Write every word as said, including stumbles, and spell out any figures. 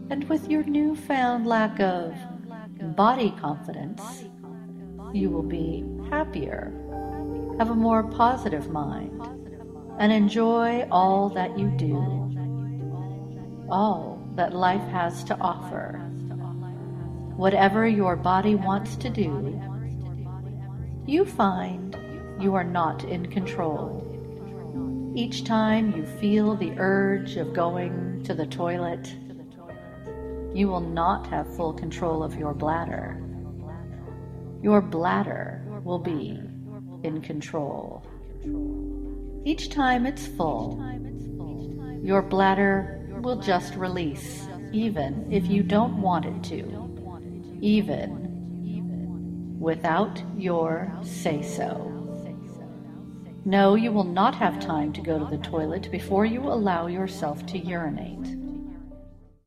And with your newfound lack of body confidence, you will be happier, have a more positive mind, and enjoy all that you do, all that life has to offer. Whatever your body wants to do, you find you are not in control. Each time you feel the urge of going to the toilet, you will not have full control of your bladder. Your bladder will be in control. Each time it's full, your bladder will just release, even if you don't want it to, even without your say-so. No, you will not have time to go to the toilet before you allow yourself to urinate.